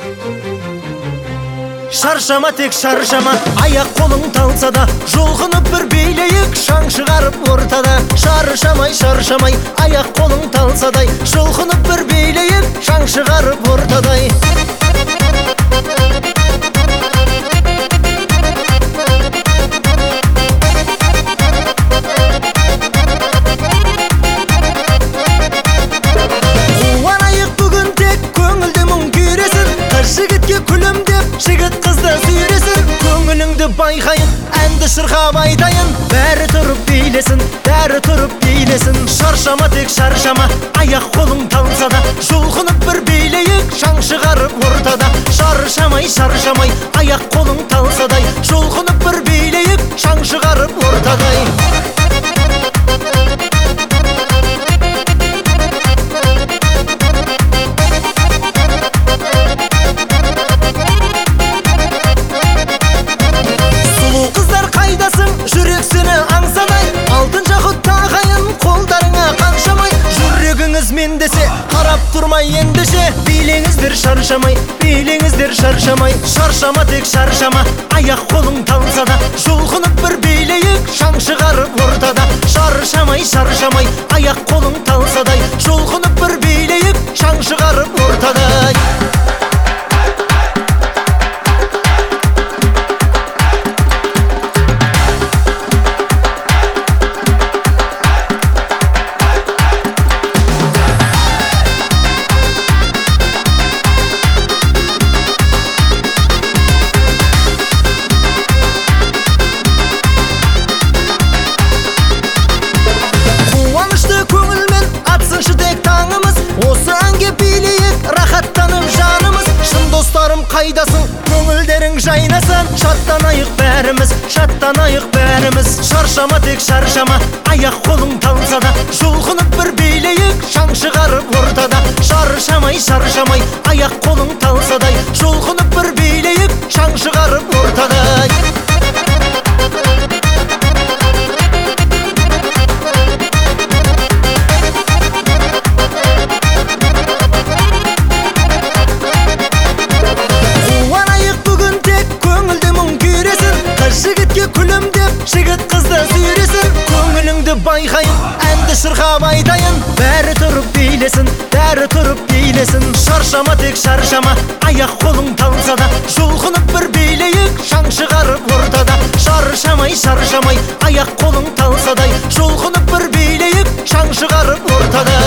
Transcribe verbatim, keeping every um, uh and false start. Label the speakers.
Speaker 1: Шаршама, тек шаршама, аяқ қолың талса да, жұлқынып бір билейік, шаң шығарып ортада. Шаршамай, шаршамай, аяқ қолың талсадай, жұлқынып бір билейік, шаң шығарып ортадай. Жігітке күлімдеп, жігіт қызды сүйресін, көңіліңді байқайын, әнді шырқап айтайын. Бәрі тұрып билесін, бәрі тұрып билесін. Шаршама, тек шаршама, аяқ қолың талса да, жұлқынып бір билейік, шаң шығарып ортада. Шаршамай, шаршамай, аяқ қолың талсадай, жұлқынып бір билейік, шаң шығарып ортадай. Жүрек сені аңсамай, алтын жақұт тағайын, қолдарыңа қаншамай. Жүрегіңіз мен десе, қарап тұрмай ендеше, билеңіздер шаршамай, билеңіздер шаршамай. Шаршама, тек шаршама, аяқ қолың талса да, жұлқынып бір билейік, шаң шығарып ортада. Шаршамай, шаршамай, аяқ қолың талсадай, жұлқынып бір билейік, шаң шығарып ортадай. Осы әнге билейік, рахаттанып жанымыз. Шын достарым қайдасың, көңілдерің жайнасын. Шаттанайық бәріміз, шаттанайық бәріміз. Шаршама, тек шаршама, аяқ қолың талса да, жұлқынып бір билейік, шаң шығарып ортада. Шаршамай, шаршамай, аяқ қолың талсадай, жұлқынып бір билейік, шаң шығарып ортадай. Жігітке күлімдеп, жігіт қызды сүйресін, көңіліңді байқайын, әнді шырқап айтайын. Бәрі тұрып билесін, бәрі тұрып билесін. Шаршама, тек шаршама, аяқ қолың талса да, жұлқынып бір билейік, шаң шығарып ортада. Шаршамай, шаршамай, аяқ қолың талсадай, жұлқынып бір билейік, шаң шығарып ортада.